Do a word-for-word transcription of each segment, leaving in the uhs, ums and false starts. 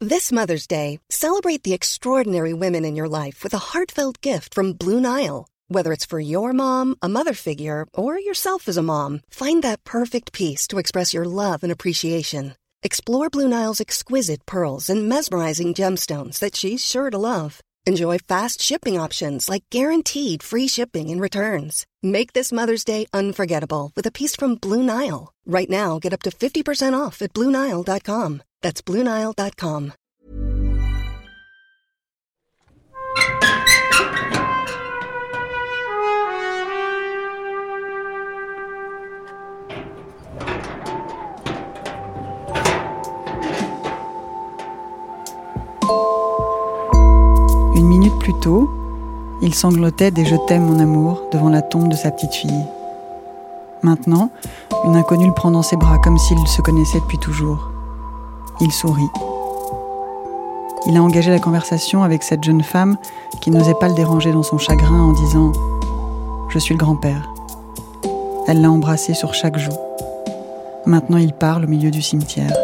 This Mother's Day, celebrate the extraordinary women in your life with a heartfelt gift from Blue Nile. Whether it's for your mom, a mother figure, or yourself as a mom, find that perfect piece to express your love and appreciation. Explore Blue Nile's exquisite pearls and mesmerizing gemstones that she's sure to love. Enjoy fast shipping options like guaranteed free shipping and returns. Make this Mother's Day unforgettable with a piece from Blue Nile. Right now, get up to fifty percent off at blue nile dot com. That's blue nile dot com. Une minute plus tôt, il sanglotait des « je t'aime mon amour » devant la tombe de sa petite fille. Maintenant, une inconnue le prend dans ses bras comme s'ils se connaissaient depuis toujours. Il sourit. Il a engagé la conversation avec cette jeune femme qui n'osait pas le déranger dans son chagrin en disant « Je suis le grand-père ». Elle l'a embrassé sur chaque joue. Maintenant, il parle au milieu du cimetière.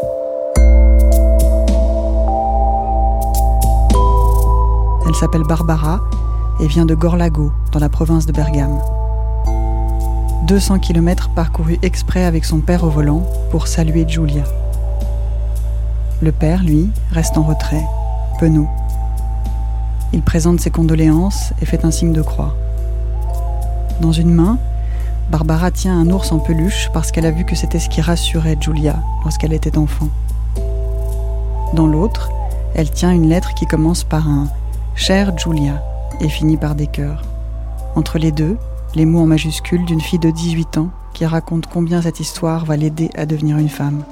Elle s'appelle Barbara et vient de Gorlago, dans la province de Bergame. deux cents kilomètres parcourus exprès avec son père au volant pour saluer Giulia. Le père, lui, reste en retrait, penaud. Il présente ses condoléances et fait un signe de croix. Dans une main, Barbara tient un ours en peluche parce qu'elle a vu que c'était ce qui rassurait Giulia lorsqu'elle était enfant. Dans l'autre, elle tient une lettre qui commence par un « Chère Giulia » et finit par des cœurs. Entre les deux, les mots en majuscules d'une fille de dix-huit ans qui raconte combien cette histoire va l'aider à devenir une femme.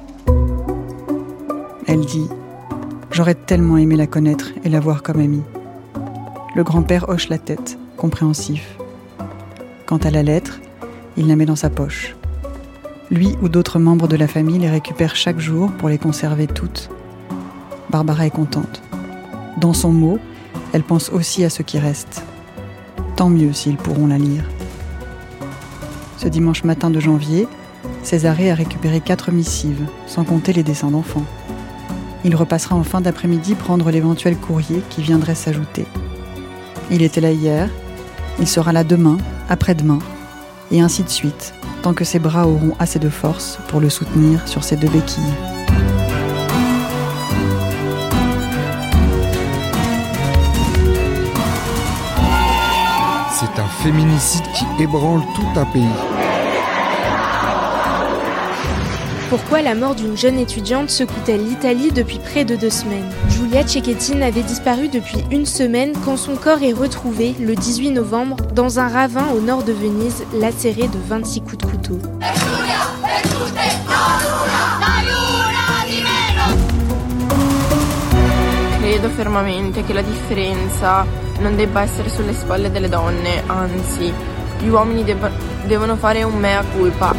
Elle dit « J'aurais tellement aimé la connaître et la voir comme amie ». Le grand-père hoche la tête, compréhensif. Quant à la lettre, il la met dans sa poche. Lui ou d'autres membres de la famille les récupèrent chaque jour pour les conserver toutes. Barbara est contente. Dans son mot, elle pense aussi à ceux qui restent. Tant mieux s'ils pourront la lire. Ce dimanche matin de janvier, Césarée a récupéré quatre missives, sans compter les dessins d'enfants. Il repassera en fin d'après-midi prendre l'éventuel courrier qui viendrait s'ajouter. Il était là hier, il sera là demain, après-demain, et ainsi de suite, tant que ses bras auront assez de force pour le soutenir sur ses deux béquilles. C'est un féminicide qui ébranle tout un pays. Pourquoi la mort d'une jeune étudiante secoue-t-elle l'Italie depuis près de deux semaines ? Giulia Cecchettin avait disparu depuis une semaine quand son corps est retrouvé le dix-huit novembre dans un ravin au nord de Venise, lacéré de vingt-six coups de couteau. Credo fermamente che la differenza non debba essere sulle spalle delle donne, anzi, gli uomini debba, devono fare un mea culpa.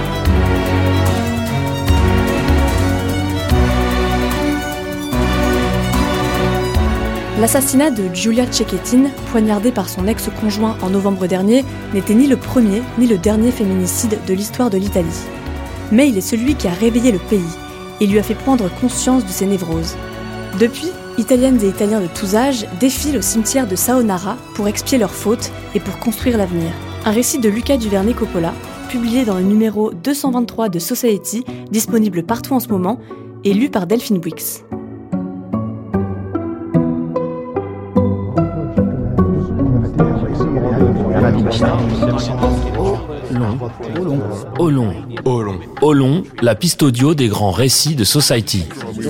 L'assassinat de Giulia Cecchettin, poignardée par son ex-conjoint en novembre dernier, n'était ni le premier ni le dernier féminicide de l'histoire de l'Italie. Mais il est celui qui a réveillé le pays et lui a fait prendre conscience de ses névroses. Depuis, Italiennes et Italiens de tous âges défilent au cimetière de Saonara pour expier leurs fautes et pour construire l'avenir. Un récit de Luca Duvernay-Coppola, publié dans le numéro deux cent vingt-trois de Society, disponible partout en ce moment, et lu par Delphine Bouix. Olon. Olon. Olon, la piste audio des grands récits de Society.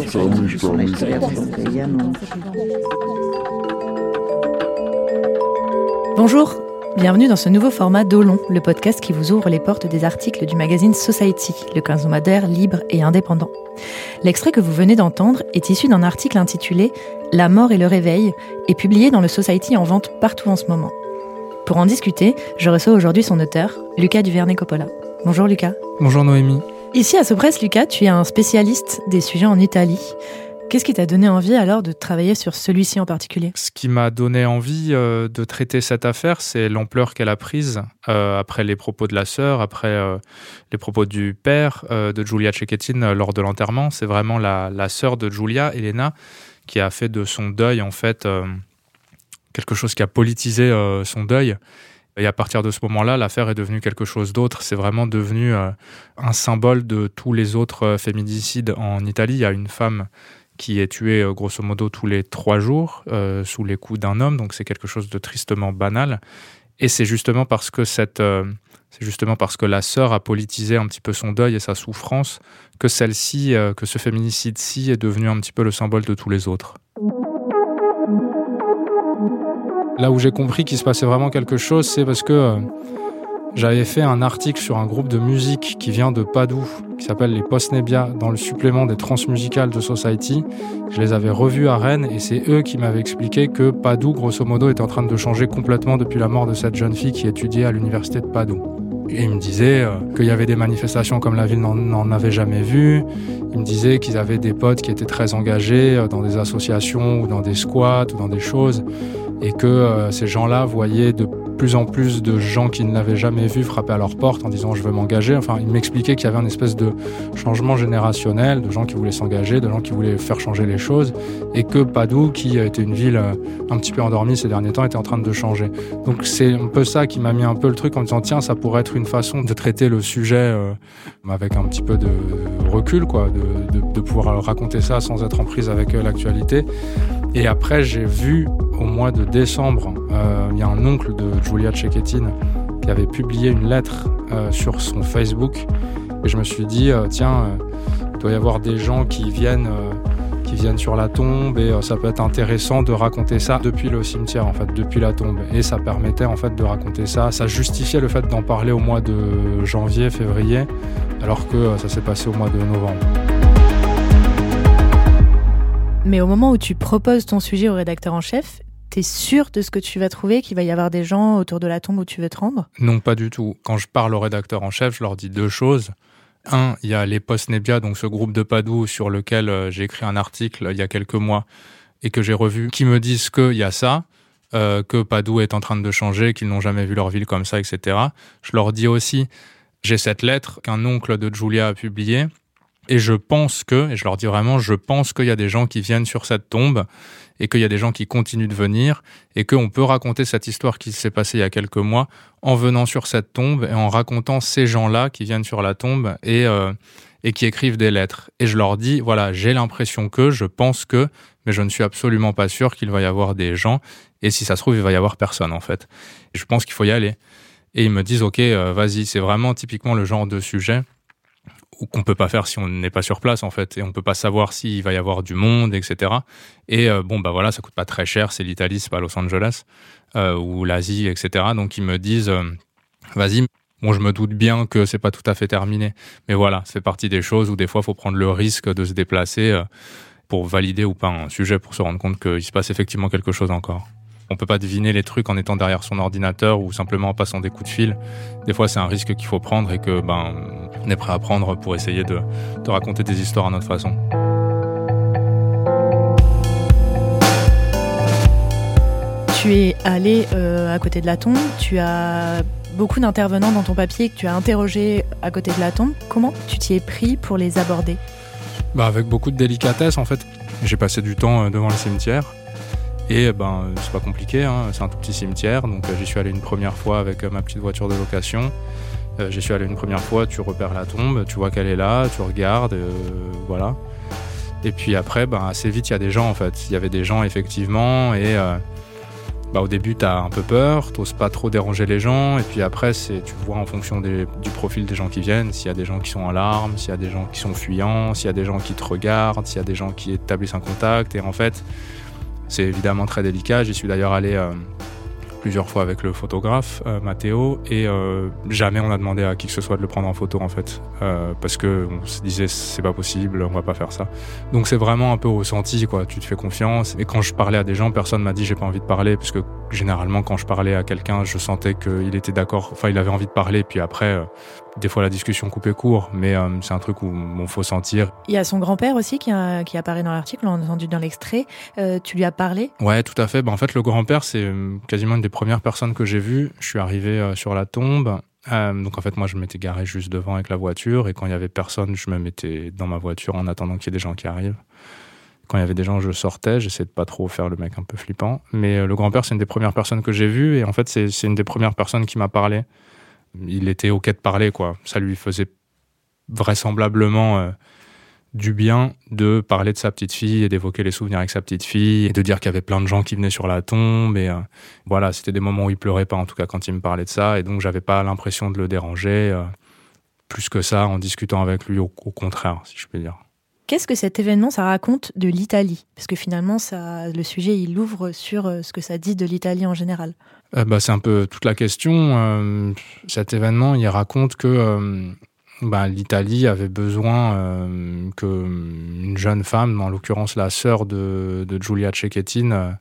Bonjour, bienvenue dans ce nouveau format d'Olon, le podcast qui vous ouvre les portes des articles du magazine Society, le quinzomadaire libre et indépendant. L'extrait que vous venez d'entendre est issu d'un article intitulé « La mort et le réveil » et publié dans le Society en vente partout en ce moment. Pour en discuter, je reçois aujourd'hui son auteur, Luca Duvernay-Coppola. Bonjour Luca. Bonjour Noémie. Ici à Sopresse, Luca, tu es un spécialiste des sujets en Italie. Qu'est-ce qui t'a donné envie alors de travailler sur celui-ci en particulier ? Ce qui m'a donné envie euh, de traiter cette affaire, c'est l'ampleur qu'elle a prise euh, après les propos de la sœur, après euh, les propos du père euh, de Giulia Cecchettin euh, lors de l'enterrement. C'est vraiment la, la sœur de Giulia, Elena, qui a fait de son deuil en fait euh, quelque chose qui a politisé euh, son deuil. Et à partir de ce moment-là, l'affaire est devenue quelque chose d'autre. C'est vraiment devenu euh, un symbole de tous les autres euh, féminicides en Italie. Il y a une femme qui est tuée euh, grosso modo tous les trois jours euh, sous les coups d'un homme. Donc c'est quelque chose de tristement banal. Et c'est justement parce que cette, euh, c'est justement parce que la sœur a politisé un petit peu son deuil et sa souffrance que celle-ci, euh, que ce féminicide-ci est devenu un petit peu le symbole de tous les autres. Là où j'ai compris qu'il se passait vraiment quelque chose, c'est parce que euh, j'avais fait un article sur un groupe de musique qui vient de Padoue, qui s'appelle les Postnebbia, dans le supplément des transmusicales de Society. Je les avais revus à Rennes et c'est eux qui m'avaient expliqué que Padoue, grosso modo, était en train de changer complètement depuis la mort de cette jeune fille qui étudiait à l'université de Padoue. Et ils me disaient euh, qu'il y avait des manifestations comme la ville n'en, n'en avait jamais vu. Ils me disaient qu'ils avaient des potes qui étaient très engagés euh, dans des associations ou dans des squats ou dans des choses. Et que euh, ces gens-là voyaient de plus en plus de gens qui ne l'avaient jamais vu frapper à leur porte en disant « je veux m'engager ». Enfin, ils m'expliquaient qu'il y avait un espèce de changement générationnel, de gens qui voulaient s'engager, de gens qui voulaient faire changer les choses, et que Padoue, qui était une ville euh, un petit peu endormie ces derniers temps, était en train de changer. Donc c'est un peu ça qui m'a mis un peu le truc en disant « tiens, ça pourrait être une façon de traiter le sujet euh, avec un petit peu de recul, quoi, de, de, de pouvoir raconter ça sans être en prise avec euh, l'actualité ». Et après, j'ai vu au mois de décembre, euh, il y a un oncle de Giulia Cecchettin qui avait publié une lettre euh, sur son Facebook. Et je me suis dit, euh, tiens, euh, il doit y avoir des gens qui viennent, euh, qui viennent sur la tombe et euh, ça peut être intéressant de raconter ça depuis le cimetière, en fait, depuis la tombe. Et ça permettait en fait de raconter ça. Ça justifiait le fait d'en parler au mois de janvier, février, alors que euh, ça s'est passé au mois de novembre. Mais au moment où tu proposes ton sujet au rédacteur en chef, t'es sûr de ce que tu vas trouver, qu'il va y avoir des gens autour de la tombe où tu veux te rendre ? Non, pas du tout. Quand je parle au rédacteur en chef, je leur dis deux choses. Un, il y a les Postnebbia, donc ce groupe de Padoue sur lequel euh, j'ai écrit un article il y a quelques mois et que j'ai revu, qui me disent qu'il y a ça, euh, que Padoue est en train de changer, qu'ils n'ont jamais vu leur ville comme ça, et cetera. Je leur dis aussi, j'ai cette lettre qu'un oncle de Giulia a publiée, et je pense que, et je leur dis vraiment, je pense qu'il y a des gens qui viennent sur cette tombe et qu'il y a des gens qui continuent de venir et qu'on peut raconter cette histoire qui s'est passée il y a quelques mois en venant sur cette tombe et en racontant ces gens-là qui viennent sur la tombe et, euh, et qui écrivent des lettres. Et je leur dis, voilà, j'ai l'impression que, je pense que, mais je ne suis absolument pas sûr qu'il va y avoir des gens et si ça se trouve, il va y avoir personne en fait. Et je pense qu'il faut y aller. Et ils me disent, ok, euh, vas-y, c'est vraiment typiquement le genre de sujet qu'on peut pas faire si on n'est pas sur place en fait, et on peut pas savoir s'il va y avoir du monde, et cetera. Et euh, bon bah voilà, ça coûte pas très cher, c'est l'Italie, c'est pas Los Angeles euh, ou l'Asie, et cetera. Donc ils me disent, euh, vas-y. Bon, je me doute bien que c'est pas tout à fait terminé, mais voilà, ça fait partie des choses où des fois, il faut prendre le risque de se déplacer euh, pour valider ou pas un sujet, pour se rendre compte qu'il se passe effectivement quelque chose encore. On peut pas deviner les trucs en étant derrière son ordinateur ou simplement en passant des coups de fil. Des fois, c'est un risque qu'il faut prendre et que ben on est prêt à prendre pour essayer de, de raconter des histoires à notre façon. Tu es allé euh, à côté de la tombe, tu as beaucoup d'intervenants dans ton papier que tu as interrogés à côté de la tombe. Comment tu t'y es pris pour les aborder ? Bah avec beaucoup de délicatesse en fait. J'ai passé du temps devant le cimetière. Et ben, c'est pas compliqué, hein. C'est un tout petit cimetière, donc euh, j'y suis allé une première fois avec euh, ma petite voiture de location. Euh, j'y suis allé une première fois, tu repères la tombe, tu vois qu'elle est là, tu regardes, euh, voilà. Et puis après, ben, assez vite, il y a des gens en fait. Il y avait des gens effectivement, et euh, bah, au début, t'as un peu peur, t'oses pas trop déranger les gens, et puis après, c'est, tu vois en fonction des, du profil des gens qui viennent, s'il y a des gens qui sont en larmes, s'il y a des gens qui sont fuyants, s'il y a des gens qui te regardent, s'il y a des gens qui établissent un contact, et en fait, c'est évidemment très délicat. J'y suis d'ailleurs allé euh, plusieurs fois avec le photographe, euh, Matteo, et euh, jamais on a demandé à qui que ce soit de le prendre en photo en fait, euh, parce que on se disait c'est pas possible, on va pas faire ça. Donc c'est vraiment un peu au ressenti, quoi. Tu te fais confiance. Et quand je parlais à des gens, personne m'a dit j'ai pas envie de parler, parce que généralement quand je parlais à quelqu'un, je sentais qu'il était d'accord, enfin il avait envie de parler. Puis après, euh, des fois la discussion coupée court, mais euh, c'est un truc où il faut sentir. Il y a son grand-père aussi qui, a, qui apparaît dans l'article, on l'a entendu dans l'extrait. Euh, tu lui as parlé ? Ouais, tout à fait. Ben, en fait, le grand-père, c'est quasiment une des premières personnes que j'ai vues. Je suis arrivé euh, sur la tombe. Euh, donc en fait, moi, je m'étais garé juste devant avec la voiture. Et quand il y avait personne, je me mettais dans ma voiture en attendant qu'il y ait des gens qui arrivent. Quand il y avait des gens, je sortais. J'essayais de pas trop faire le mec un peu flippant. Mais euh, le grand-père, c'est une des premières personnes que j'ai vues. Et en fait, c'est, c'est une des premières personnes qui m'a parlé. Il était OK de parler, quoi. Ça lui faisait vraisemblablement euh, du bien de parler de sa petite fille et d'évoquer les souvenirs avec sa petite fille et de dire qu'il y avait plein de gens qui venaient sur la tombe. Et euh, voilà, c'était des moments où il pleurait pas, en tout cas, quand il me parlait de ça. Et donc, j'avais pas l'impression de le déranger euh, plus que ça en discutant avec lui, au, au contraire, si je peux dire. Qu'est-ce que cet événement, ça raconte de l'Italie ? Parce que finalement, ça, le sujet, il ouvre sur ce que ça dit de l'Italie en général. Euh, bah, c'est un peu toute la question. Euh, cet événement, il raconte que euh, bah, l'Italie avait besoin euh, qu'une jeune femme, en l'occurrence la sœur de, de Giulia Cecchettin, euh,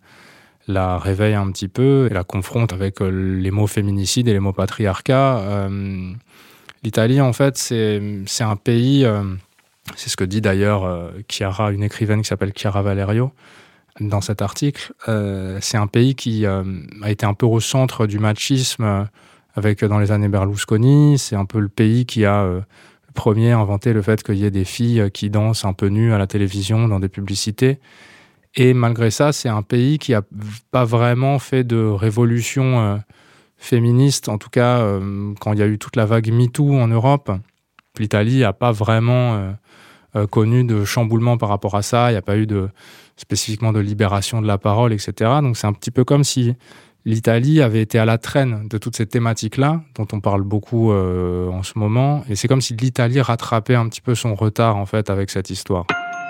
la réveille un petit peu et la confronte avec euh, les mots féminicide et les mots patriarcat. Euh, L'Italie, en fait, c'est, c'est un pays... Euh, c'est ce que dit d'ailleurs euh, Chiara, une écrivaine qui s'appelle Chiara Valerio, dans cet article. Euh, c'est un pays qui euh, a été un peu au centre du machisme euh, avec, dans les années Berlusconi. C'est un peu le pays qui a euh, le premier inventé le fait qu'il y ait des filles qui dansent un peu nues à la télévision, dans des publicités. Et malgré ça, c'est un pays qui n'a pas vraiment fait de révolution euh, féministe. En tout cas, euh, quand il y a eu toute la vague MeToo en Europe, l'Italie n'a pas vraiment... Euh, Euh, connu de chamboulement par rapport à ça, il n'y a pas eu de, spécifiquement de libération de la parole, et cetera. Donc c'est un petit peu comme si l'Italie avait été à la traîne de toutes ces thématiques-là, dont on parle beaucoup euh, en ce moment, et c'est comme si l'Italie rattrapait un petit peu son retard en fait avec cette histoire.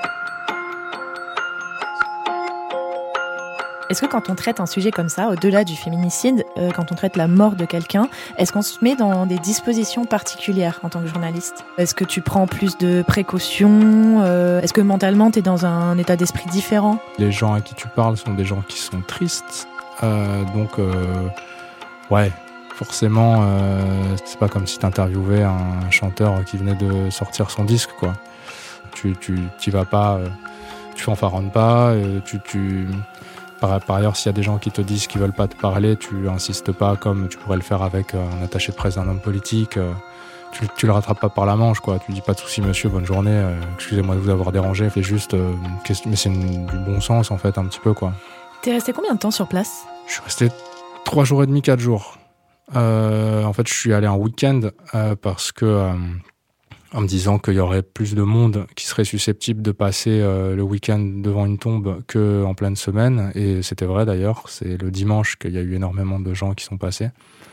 Est-ce que quand on traite un sujet comme ça, au-delà du féminicide, euh, quand on traite la mort de quelqu'un, est-ce qu'on se met dans des dispositions particulières en tant que journaliste ? Est-ce que tu prends plus de précautions ? euh, Est-ce que mentalement, tu es dans un état d'esprit différent ? Les gens à qui tu parles sont des gens qui sont tristes. Euh, donc, euh, ouais, forcément, euh, c'est pas comme si tu interviewais un chanteur qui venait de sortir son disque, quoi. Tu, tu t'y vas pas, euh, tu fanfaronnes pas, euh, tu... tu Par, par ailleurs, s'il y a des gens qui te disent qu'ils veulent pas te parler, tu insistes pas comme tu pourrais le faire avec un attaché de presse d'un homme politique. Tu, tu le rattrapes pas par la manche, quoi. Tu dis pas de souci, monsieur, bonne journée, euh, excusez-moi de vous avoir dérangé. Fais juste, euh, mais c'est une, du bon sens en fait, un petit peu, quoi. T'es resté combien de temps sur place ? Je suis resté trois jours et demi, quatre jours. Euh, en fait, je suis allé en week-end euh, parce que euh, en me disant qu'il y aurait plus de monde qui serait susceptible de passer euh, le week-end devant une tombe qu'en pleine semaine. Et c'était vrai d'ailleurs, c'est le dimanche qu'il y a eu énormément de gens qui sont passés.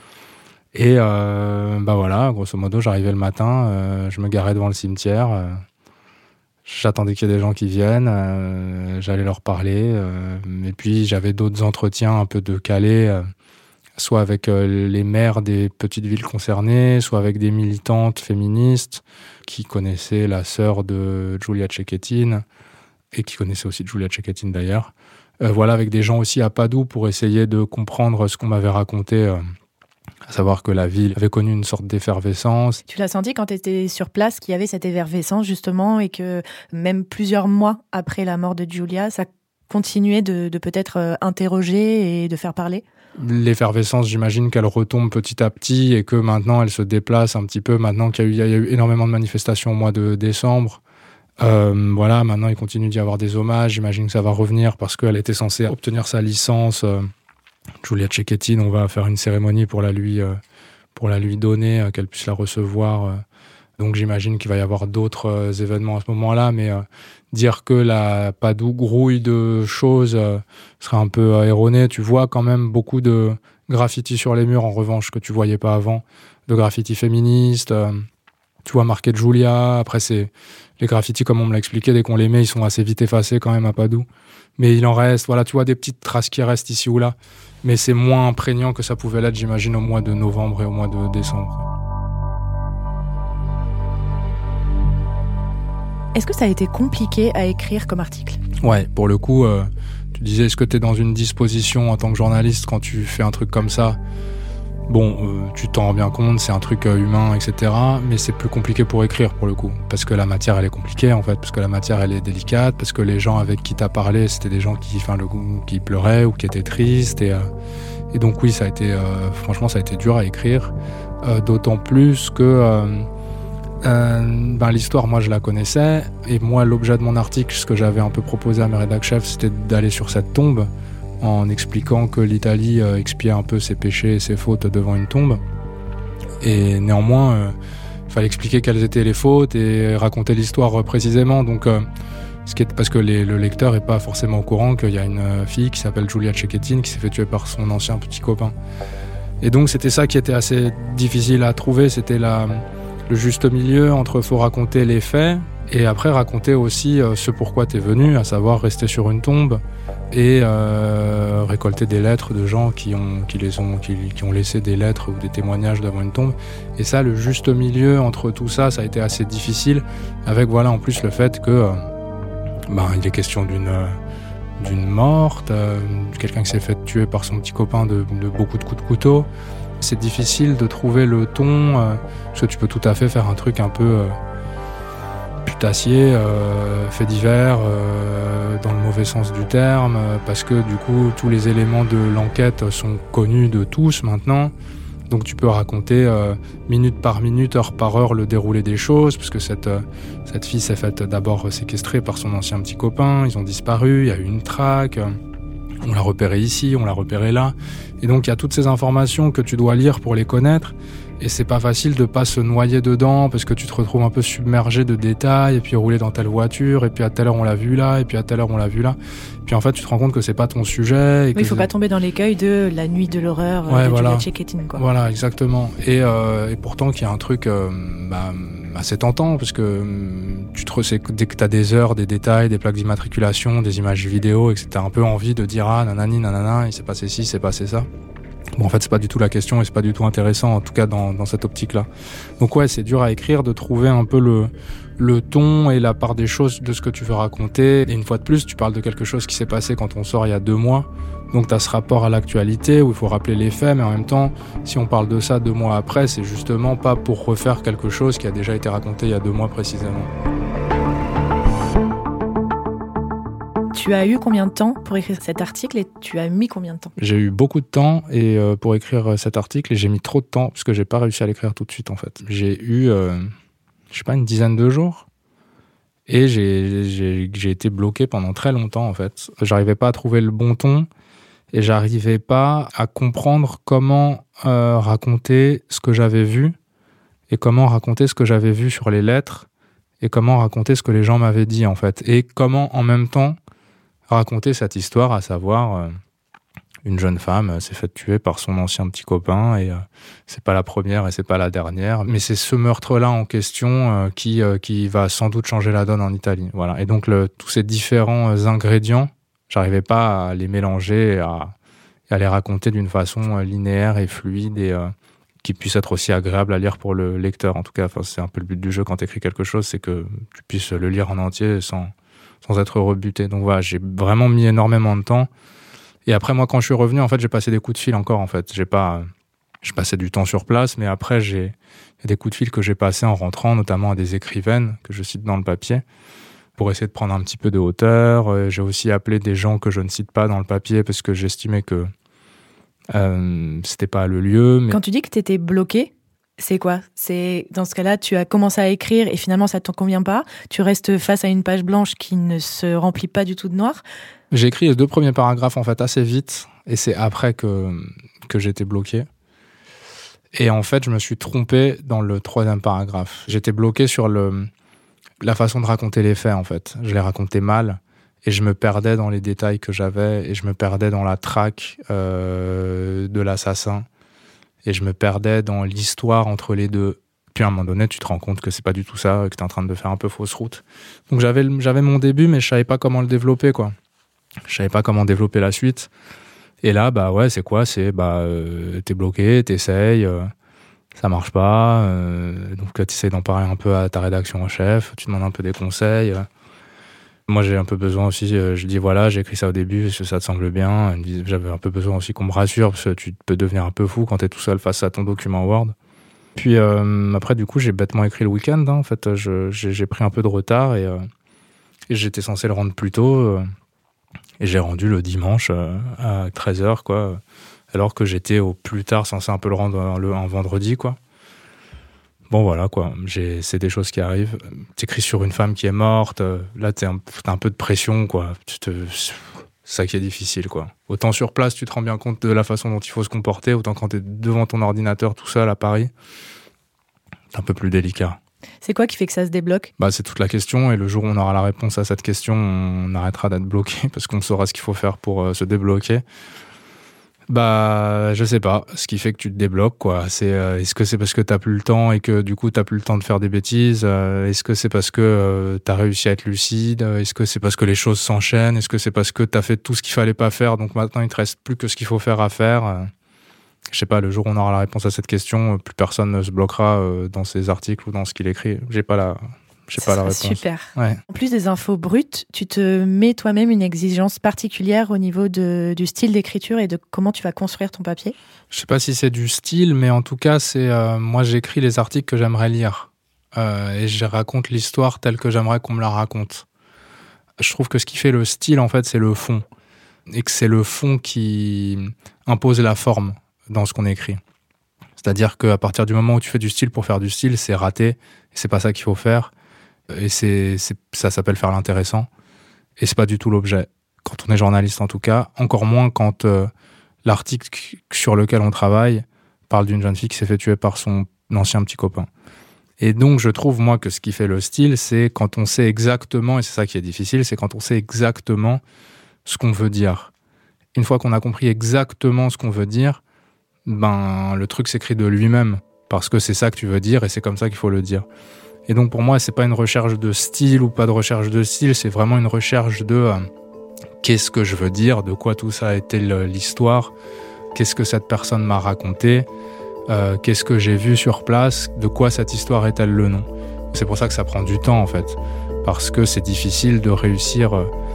Et euh, bah voilà, grosso modo, j'arrivais le matin, euh, je me garais devant le cimetière, euh, j'attendais qu'il y ait des gens qui viennent, euh, j'allais leur parler. Euh, et puis j'avais d'autres entretiens un peu de calés, euh, soit avec euh, les maires des petites villes concernées, soit avec des militantes féministes qui connaissaient la sœur de Giulia Cecchettin et qui connaissaient aussi Giulia Cecchettin d'ailleurs. Euh, voilà, avec des gens aussi à Padoue pour essayer de comprendre ce qu'on m'avait raconté, euh, à savoir que la ville avait connu une sorte d'effervescence. Tu l'as senti quand tu étais sur place qu'il y avait cette effervescence justement et que même plusieurs mois après la mort de Giulia, ça continuait de, de peut-être interroger et de faire parler ? L'effervescence, j'imagine qu'elle retombe petit à petit et que maintenant elle se déplace un petit peu, maintenant qu'il y a eu, il y a eu énormément de manifestations au mois de décembre. Euh, voilà, maintenant il continue d'y avoir des hommages, j'imagine que ça va revenir parce qu'elle était censée obtenir sa licence. Euh, Giulia Cecchettin, on va faire une cérémonie pour la lui, euh, pour la lui donner, euh, qu'elle puisse la recevoir. Euh. Donc j'imagine qu'il va y avoir d'autres euh, événements à ce moment-là, mais euh, dire que la Padoue grouille de choses euh, serait un peu euh, erroné. Tu vois quand même beaucoup de graffitis sur les murs, en revanche, que tu voyais pas avant. De graffitis féministes, euh, tu vois marqué Giulia. Après, c'est les graffitis, comme on me l'a expliqué, dès qu'on les met, ils sont assez vite effacés quand même à Padoue. Mais il en reste, voilà, tu vois des petites traces qui restent ici ou là. Mais c'est moins prégnant que ça pouvait l'être, j'imagine, au mois de novembre et au mois de décembre. Est-ce que ça a été compliqué à écrire comme article ? Ouais, pour le coup, euh, tu disais, est-ce que tu es dans une disposition en tant que journaliste quand tu fais un truc comme ça ? Bon, euh, tu t'en rends bien compte, c'est un truc euh, humain, et cetera. Mais c'est plus compliqué pour écrire, pour le coup. Parce que la matière, elle est compliquée, en fait. Parce que la matière, elle est délicate. Parce que les gens avec qui t'as parlé, c'était des gens qui, enfin, le, qui pleuraient ou qui étaient tristes. Et, euh, et donc, oui, ça a été, euh, franchement, ça a été dur à écrire. Euh, d'autant plus que euh, euh, ben, l'histoire, moi, je la connaissais. Et moi, l'objet de mon article, ce que j'avais un peu proposé à mes rédacteurs chefs, c'était d'aller sur cette tombe, en expliquant que l'Italie euh, expiait un peu ses péchés et ses fautes devant une tombe. Et néanmoins, il euh, fallait expliquer quelles étaient les fautes et raconter l'histoire euh, précisément. Donc, euh, ce qui est, parce que les, le lecteur n'est pas forcément au courant qu'il y a une euh, fille qui s'appelle Giulia Cecchettin qui s'est fait tuer par son ancien petit copain. Et donc, c'était ça qui était assez difficile à trouver. C'était la, le juste milieu entre faut raconter les faits et après raconter aussi euh, ce pourquoi t'es venu, à savoir rester sur une tombe et euh, récolter des lettres de gens qui ont, qui, les ont, qui, qui ont laissé des lettres ou des témoignages devant une tombe. Et ça, le juste milieu entre tout ça, ça a été assez difficile, avec voilà en plus le fait que euh, ben, il est question d'une, euh, d'une morte, euh, quelqu'un qui s'est fait tuer par son petit copain de, de beaucoup de coups de couteau. C'est difficile de trouver le ton, euh, parce que tu peux tout à fait faire un truc un peu euh, putassier, euh, fait divers, euh, dans le mauvais sens du terme, euh, parce que du coup tous les éléments de l'enquête sont connus de tous maintenant. Donc tu peux raconter euh, minute par minute, heure par heure le déroulé des choses, parce que cette, euh, cette fille s'est faite d'abord séquestrer par son ancien petit copain, ils ont disparu, il y a eu une traque, euh, on l'a repéré ici, on l'a repéré là. Et donc il y a toutes ces informations que tu dois lire pour les connaître. Et c'est pas facile de pas se noyer dedans parce que tu te retrouves un peu submergé de détails et puis rouler dans telle voiture et puis à telle heure on l'a vu là et puis à telle heure on l'a vu là. Puis en fait tu te rends compte que c'est pas ton sujet. Et oui, il faut c'est... pas tomber dans l'écueil de la nuit de l'horreur ouais, de voilà. Giulia Cecchettin, quoi. Voilà, exactement. Et, euh, et pourtant qu'il y a un truc euh, bah, assez tentant parce que tu te re... dès que t'as des heures, des détails, des plaques d'immatriculation, des images vidéo et que t'as un peu envie de dire ah nanani nanana il s'est passé ci, il s'est passé ça. Bon, en fait, c'est pas du tout la question et c'est pas du tout intéressant, en tout cas dans, dans cette optique-là. Donc ouais, c'est dur à écrire, de trouver un peu le, le ton et la part des choses de ce que tu veux raconter. Et une fois de plus, tu parles de quelque chose qui s'est passé quand on sort il y a deux mois. Donc t'as ce rapport à l'actualité où il faut rappeler les faits, mais en même temps, si on parle de ça deux mois après, c'est justement pas pour refaire quelque chose qui a déjà été raconté il y a deux mois précisément. Tu as eu combien de temps pour écrire cet article et tu as mis combien de temps ? J'ai eu beaucoup de temps et euh, pour écrire cet article et j'ai mis trop de temps parce que j'ai pas réussi à l'écrire tout de suite en fait. J'ai eu, euh, je sais pas, une dizaine de jours et j'ai, j'ai, j'ai été bloqué pendant très longtemps en fait. J'arrivais pas à trouver le bon ton et j'arrivais pas à comprendre comment euh, raconter ce que j'avais vu et comment raconter ce que j'avais vu sur les lettres et comment raconter ce que les gens m'avaient dit en fait et comment en même temps raconter cette histoire, à savoir euh, une jeune femme euh, s'est faite tuer par son ancien petit copain et euh, c'est pas la première et c'est pas la dernière, mais c'est ce meurtre-là en question euh, qui euh, qui va sans doute changer la donne en Italie. Voilà. Et donc le, tous ces différents euh, ingrédients, j'arrivais pas à les mélanger et à, et à les raconter d'une façon euh, linéaire et fluide et euh, qui puisse être aussi agréable à lire pour le lecteur. En tout cas, enfin, c'est un peu le but du jeu quand tu écris quelque chose, c'est que tu puisses le lire en entier sans sans être rebuté. Donc voilà, j'ai vraiment mis énormément de temps. Et après, moi, quand je suis revenu, en fait, j'ai passé des coups de fil encore, en fait. J'ai pas, je passais du temps sur place, mais après, j'ai, il y a des coups de fil que j'ai passés en rentrant, notamment à des écrivaines que je cite dans le papier, pour essayer de prendre un petit peu de hauteur. J'ai aussi appelé des gens que je ne cite pas dans le papier parce que j'estimais que euh, c'était pas le lieu. Mais... Quand tu dis que t'étais bloqué, c'est quoi ? C'est dans ce cas-là, tu as commencé à écrire et finalement ça te convient pas. Tu restes face à une page blanche qui ne se remplit pas du tout de noir. J'ai écrit les deux premiers paragraphes en fait assez vite et c'est après que que j'étais bloqué. Et en fait, je me suis trompé dans le troisième paragraphe. J'étais bloqué sur le la façon de raconter les faits en fait. Je les racontais mal et je me perdais dans les détails que j'avais et je me perdais dans la traque euh, de l'assassin. Et je me perdais dans l'histoire entre les deux. Puis à un moment donné, tu te rends compte que c'est pas du tout ça, que t'es en train de faire un peu fausse route. Donc j'avais, j'avais mon début, mais je savais pas comment le développer, quoi. Je savais pas comment développer la suite. Et là, bah ouais, c'est quoi ? C'est, bah, euh, t'es bloqué, t'essayes, euh, ça marche pas. Euh, donc t'essayes d'en parler un peu à ta rédaction en chef, tu demandes un peu des conseils. Euh, Moi, j'ai un peu besoin aussi, euh, je dis voilà, j'ai écrit ça au début, est-ce que ça te semble bien? J'avais un peu besoin aussi qu'on me rassure, parce que tu peux devenir un peu fou quand t'es tout seul face à ton document Word. Puis euh, après, du coup, j'ai bêtement écrit le week-end. Hein. En fait, je, j'ai, j'ai pris un peu de retard et, euh, et j'étais censé le rendre plus tôt. Euh, et j'ai rendu le dimanche euh, à treize heures, quoi, alors que j'étais au plus tard censé un peu le rendre un, un vendredi, quoi. Bon, voilà, quoi. J'ai, c'est des choses qui arrivent. T'écris sur une femme qui est morte. Euh, là, t'es un, t'as un peu de pression, quoi. Tu te, c'est ça qui est difficile, quoi. Autant sur place, tu te rends bien compte de la façon dont il faut se comporter, autant quand t'es devant ton ordinateur tout seul à Paris, c'est un peu plus délicat. C'est quoi qui fait que ça se débloque ? Bah, c'est toute la question, et le jour où on aura la réponse à cette question, on arrêtera d'être bloqué, parce qu'on saura ce qu'il faut faire pour euh, se débloquer. Bah, je sais pas. Ce qui fait que tu te débloques, quoi. C'est, euh, est-ce que c'est parce que t'as plus le temps et que du coup t'as plus le temps de faire des bêtises? euh, Est-ce que c'est parce que euh, t'as réussi à être lucide? Est-ce que c'est parce que les choses s'enchaînent? Est-ce que c'est parce que t'as fait tout ce qu'il fallait pas faire, donc maintenant il te reste plus que ce qu'il faut faire à faire? euh, Je sais pas. Le jour où on aura la réponse à cette question, plus personne ne se bloquera euh, dans ses articles ou dans ce qu'il écrit. J'ai pas la. J'ai pas la réponse. Super. Ouais. En plus des infos brutes, tu te mets toi-même une exigence particulière au niveau de, du style d'écriture et de comment tu vas construire ton papier ? Je sais pas si c'est du style, mais en tout cas, c'est euh, moi j'écris les articles que j'aimerais lire euh, et je raconte l'histoire telle que j'aimerais qu'on me la raconte. Je trouve que ce qui fait le style, en fait, c'est le fond, et que c'est le fond qui impose la forme dans ce qu'on écrit. C'est-à-dire qu'à partir du moment où tu fais du style pour faire du style, c'est raté, et c'est pas ça qu'il faut faire. Et c'est, c'est, ça s'appelle faire l'intéressant. Et c'est pas du tout l'objet. Quand on est journaliste, en tout cas, encore moins quand euh, l'article sur lequel on travaille parle d'une jeune fille qui s'est fait tuer par son ancien petit copain. Et donc, je trouve, moi, que ce qui fait le style, c'est quand on sait exactement, et c'est ça qui est difficile, c'est quand on sait exactement ce qu'on veut dire. Une fois qu'on a compris exactement ce qu'on veut dire, ben, le truc s'écrit de lui-même. Parce que c'est ça que tu veux dire et c'est comme ça qu'il faut le dire. Et donc pour moi, c'est pas une recherche de style ou pas de recherche de style, c'est vraiment une recherche de euh, qu'est-ce que je veux dire, de quoi tout ça a été l'histoire, qu'est-ce que cette personne m'a raconté, euh, qu'est-ce que j'ai vu sur place, de quoi cette histoire est-elle le nom. C'est pour ça que ça prend du temps en fait, parce que c'est difficile de réussir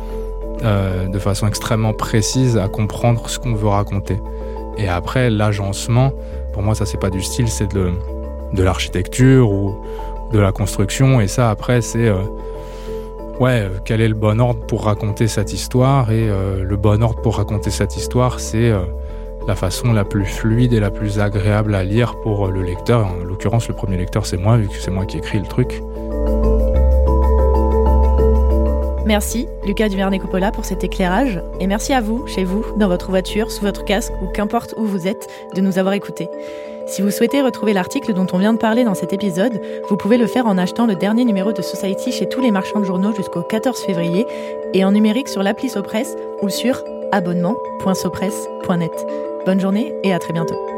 euh, de façon extrêmement précise à comprendre ce qu'on veut raconter. Et après, l'agencement, pour moi ça c'est pas du style, c'est de, de l'architecture ou de la construction, et ça après c'est euh, ouais, quel est le bon ordre pour raconter cette histoire, et euh, le bon ordre pour raconter cette histoire c'est euh, la façon la plus fluide et la plus agréable à lire pour le lecteur. En l'occurrence le premier lecteur c'est moi, vu que c'est moi qui écris le truc. Merci Lucas Duvernay-Coppola pour cet éclairage, et merci à vous, chez vous, dans votre voiture, sous votre casque ou qu'importe où vous êtes, de nous avoir écoutés. Si vous souhaitez retrouver l'article dont on vient de parler dans cet épisode, vous pouvez le faire en achetant le dernier numéro de Society chez tous les marchands de journaux jusqu'au quatorze février et en numérique sur l'appli Sopress ou sur abonnement point sopress point net. Bonne journée et à très bientôt.